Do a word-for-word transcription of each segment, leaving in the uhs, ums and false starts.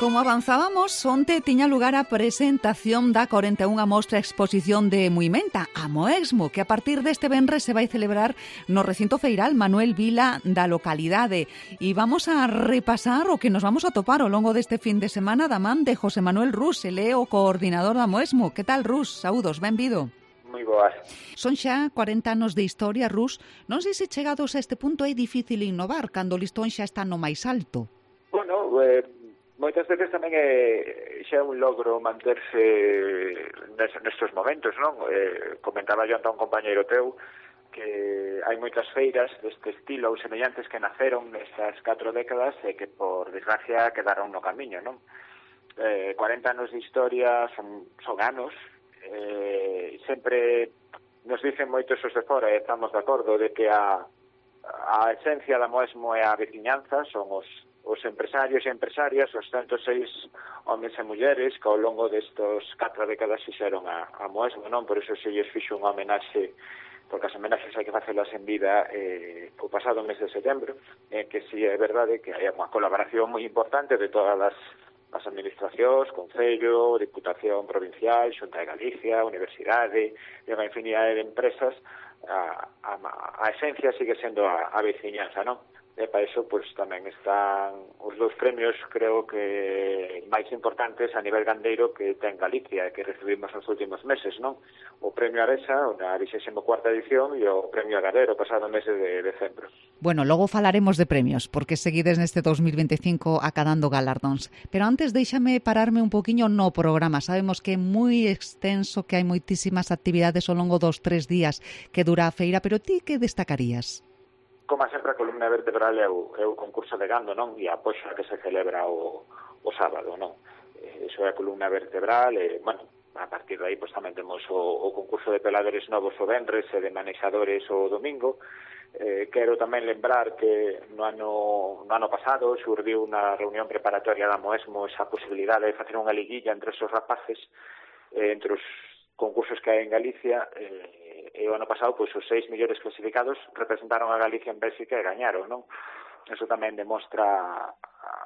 Como avanzábamos, onte tiña lugar a presentación da cuarenta e unha mostra exposición de Muimenta, a Moesmo, que a partir deste venres se vai celebrar no recinto feiral Manuel Vila da localidade. E vamos a repasar o que nos vamos a topar ao longo deste fin de semana da man de José Manuel Rus, el é o coordinador da Moesmo. Que tal, Rus? Saúdos, benvido. Moi boas. Son xa cuarenta anos de historia, Rus. Non sei se chegados a este punto é difícil innovar cando o listón xa está no máis alto. Bueno, eh, moitas veces tamén é xa un logro manterse nestes momentos, non? Eh, comentaba yo ante un compañeiro teu que hai moitas feiras deste estilo ou semellantes que naceron nestas catro décadas e que, por desgracia, quedaron no camiño, non? Eh, cuarenta anos de historia son, son anos. Eh, sempre nos dicen moitos os de fora e estamos de acordo de que a, a esencia da Moesmo é a veciñanza, son os, os empresarios e empresarias, os ciento seis homens e mulleres que ao longo destos catro décadas fixeron a, a Moesmo, non? Por iso se lles fixo unha homenaxe, porque as homenaxes hai que facelas en vida eh, o pasado mes de setembro, eh, que si é verdade que hai unha colaboración moi importante de todas as as administracións, Concello, Diputación Provincial, Xunta de Galicia, Universidade, e unha infinidade de empresas. A, a, a esencia sigue sendo a, a veciñanza, non? E para iso, pois, tamén están os dous premios, creo que máis importantes a nivel gandeiro que ten Galicia, que recibimos nos últimos meses, non? O Premio Aresa, na vixésima cuarta edición, e o Premio Agadero, pasado mes de decembro. Bueno, logo falaremos de premios, porque seguides neste dos mil veinticinco acadando galardóns. Pero antes deixame pararme un poquinho no programa. Sabemos que é moi extenso, que hai moitísimas actividades ao longo dos tres días que dura a feira, pero ti que destacarías? Como sempre, a columna vertebral é o, é o concurso de gando, non? E a poxa que se celebra o, o sábado, non? Eh, iso é a columna vertebral, e, bueno, a partir de aí, pois, tamén temos o, o concurso de peladores novos o venres e de manexadores o domingo. Eh, quero tamén lembrar que no ano, no ano pasado xurdiu unha reunión preparatoria da Moesmo esa posibilidade de facer unha liguilla entre esos rapaces, eh, entre os concursos que hai en Galicia, eh, e o ano pasado, pois, os seis millores clasificados representaron a Galicia en Bélxica e gañaron, non? Eso tamén demostra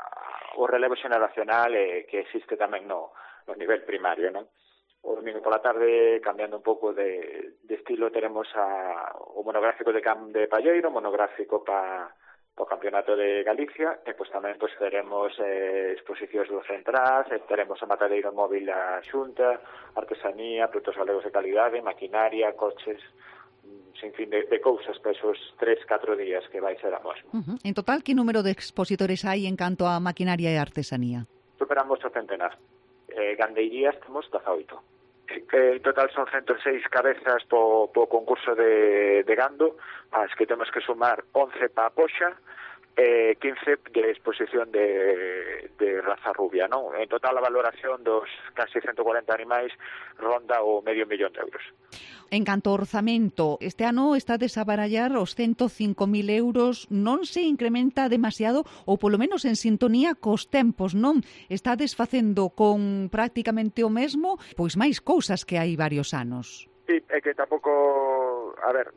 o relevo xeneracional eh, que existe tamén no, no nivel primario, non? O domingo pola tarde, cambiando un pouco de, de estilo, teremos a, o monográfico de Cam de Palleiro, monográfico pa o Campeonato de Galicia, e pois tamén pois teremos eh, exposicións do Centraz, e teremos o matadeiro móvil da Xunta, artesanía, produtos galegos de calidade, maquinaria, coches, sin fin de, de cousas para esos tres, catro días que vai ser a Moesmo. Uh-huh. En total, que número de expositores hai en canto a maquinaria e artesanía? Superamos o centenar. Eh, gandeirías temos dezaoito. Que en total son ciento seis cabezas po, po concurso de, de gando, as que temos que sumar once pa poxa, e quince de exposición de, de raza rubia, non? En total a valoración dos casi ciento cuarenta animais ronda o medio millón de euros. En canto ao orzamento, este ano está a desabarallar os ciento cinco mil euros, non se incrementa demasiado, ou polo menos en sintonía cos tempos, non? Está desfacendo con prácticamente o mesmo, pois máis cousas que hai varios anos. Sí, é que tampouco, a ver,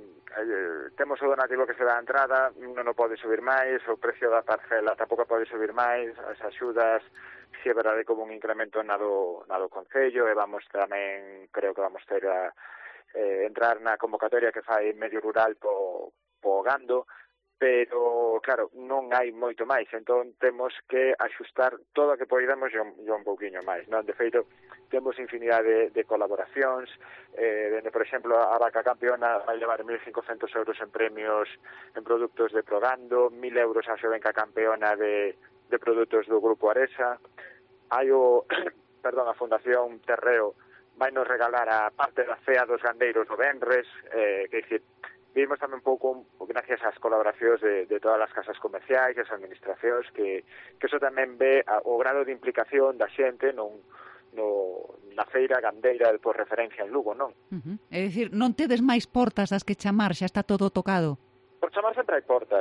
eh, temos o donativo que se dá a entrada, non o pode subir máis, o precio da parcela tampouco pode subir máis, as axudas, si é verdade como un incremento na do, na do Concello, e vamos tamén, creo que vamos ter a eh, entrar na convocatoria que fai Medio Rural po, po gando, pero, claro, non hai moito máis, entón temos que axustar todo o que poidamos e un, e un pouquiño máis, non? De feito, temos infinidade de, de colaboracións, eh, dende, por exemplo, a vaca campeona vai levar mil cincocentos euros en premios en produtos de Progando, mil euros a xovenca campeona de, de produtos do Grupo Aresa, hai o, perdón, a Fundación Terreo vai nos regalar a parte da cea dos gandeiros do venres, eh, que dicir, vimos tamén un pouco, gracias ás colaboracións de, de todas as casas comerciais, as administracións, que, que eso tamén ve a, o grado de implicación da xente non, no, na feira gandeira por referencia en Lugo, non? Uh-huh. É dicir, non tedes máis portas as que chamar, xa está todo tocado? Por chamar sempre hai portas,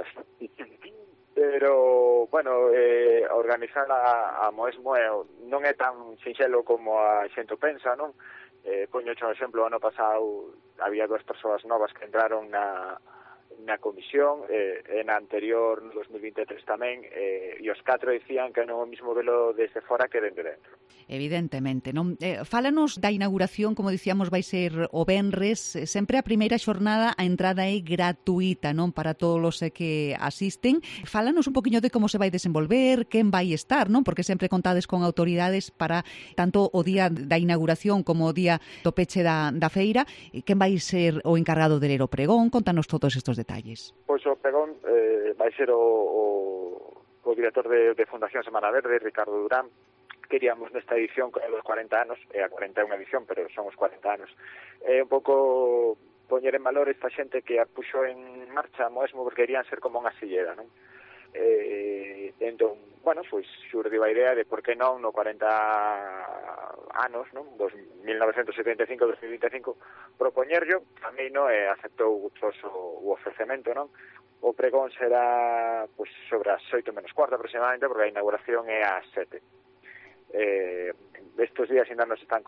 pero, bueno, eh, organizar a, a Moesmo é, non é tan sinxelo como a xente pensa, non? Eh, poño un exemplo, ano pasado había dúas persoas novas que entraron na na comisión, eh, e na anterior, no dos mil vinte e tres tamén, eh, e os catro dicían que non é o mismo velo desde fora que dende dentro. Evidentemente, non? Eh, fálanos da inauguración, como dicíamos, vai ser o venres, sempre a primeira xornada a entrada é gratuita, non, para todos os que asisten. Fálanos un poquinho de como se vai desenvolver, quen vai estar, non? Porque sempre contades con autoridades para tanto o día da inauguración como o día do peche da, da feira. Quen vai ser o encargado de ler o pregón? Contanos todos estos detalles. Pois o pregón eh, vai ser o, o, o director de, de Fundación Semana Verde, Ricardo Durán. Queríamos nesta edición, con os cuarenta anos, é a cuarenta e unha edición, pero son os cuarenta anos, é un pouco poñer en valor esta xente que a puxo en marcha mesmo porque querían ser como unha sillera, non? Eh, entón, bueno, pois xurdiu a idea de por que non no cuarenta anos, non? Dos mil novecentos setenta e cinco a dos mil vinte e cinco, propoñerlo, a mí non, e aceptou gustoso o ofrecemento, non? O pregón será pois sobre as oito menos cuarto aproximadamente, porque a inauguración é ás sete. Eh, estos días ainda nos están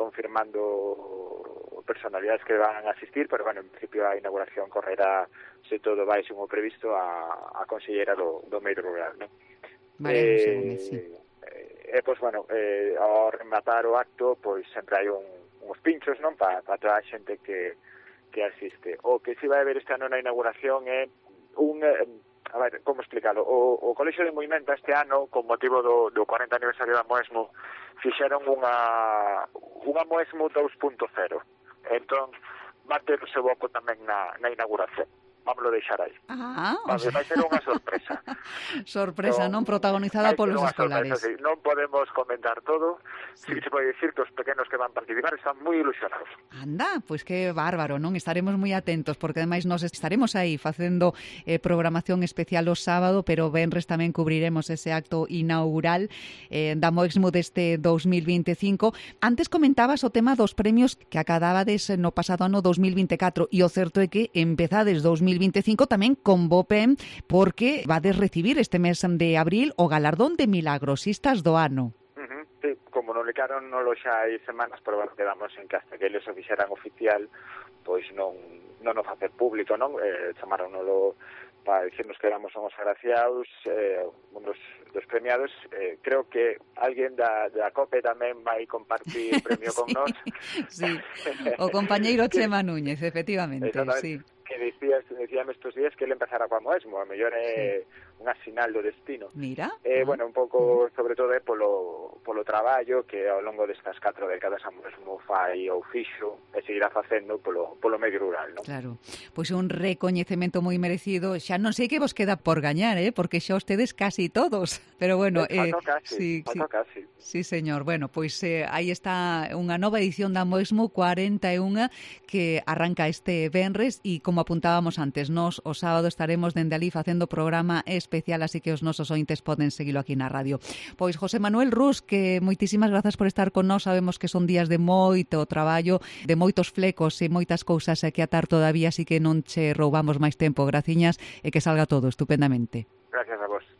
confirmando personalidades que van a asistir, pero bueno, en principio a inauguración correrá, se todo vai como previsto, a, a conselleira do, do medio rural, non? Vale, eh, segundo, sí. E, eh, pois, bueno, eh, ao rematar o acto, pois sempre hai un, uns pinchos, non? Para pa toda a xente que, que asiste. O que si vai haber este ano na inauguración é un... Eh, a ver, como explicarlo? O, o Colexio de Moimenta este ano, con motivo do, do cuarenta aniversario da Moesmo, fixeron unha, unha Moesmo dos punto cero. Entón, va ter o seu boco tamén na, na inauguración. Vámoslo deixar aí. Ah, vai, o sea... vai ser unha sorpresa. sorpresa, non? non? Protagonizada polos escolares. Sorpresa, sí. Non podemos comentar todo. Sí. Sí, se pode dicir que os pequenos que van participar están moi ilusionados. Anda, pois pues que bárbaro, non? Estaremos moi atentos, porque ademais nos estaremos aí facendo eh, programación especial o sábado, pero venres tamén cubriremos ese acto inaugural eh, da Moexmo deste dos mil vinte e cinco. Antes comentabas o tema dos premios que acabades no pasado ano dos mil vinte e catro, e o certo é que empezades dos mil vinte e cinco tamén con Bopem, porque vades recibir este mes de abril o galardón de milagrosistas do ano. Uh-huh. Sí, como non licaron non lo xa hai semanas, pero bueno, quedamos en que hasta que eles o fixeran oficial, pois non, non o facer público, non? Eh, chamaronolo para dicirnos que éramos uns agraciados, eh, un dos, dos premiados. Eh, creo que alguén da, da COPE tamén vai compartir premio con sí, nós. Sí, o compañeiro Chema Núñez, efectivamente, sí. Que decías, decíame estos días que ele empezara coa Moesmo, a mellor é sí. unha sinal do destino. Mira. Eh, ah. Bueno, un pouco, sobre todo, é polo, polo traballo que ao longo destas catro décadas a Moesmo fai ou fixo e seguirá facendo polo, polo medio rural, non? Claro, pois é un recoñecemento moi merecido. Xa non sei que vos queda por gañar, eh? Porque xa ustedes casi todos. Pero bueno, eh, eh, casi, sí, sí, casi. Sí, señor. Bueno, pois eh, aí está unha nova edición da Moesmo cuarenta e unha que arranca este venres e como apuntábamos antes, nós o sábado estaremos dende ali facendo programa especial, así que os nosos ointes poden seguilo aquí na radio. Pois José Manuel Rus, que moitísimas grazas por estar con nós, sabemos que son días de moito traballo, de moitos flecos e moitas cousas que atar todavía, así que non che roubamos máis tempo, graciñas, e que salga todo estupendamente. Gracias a vos.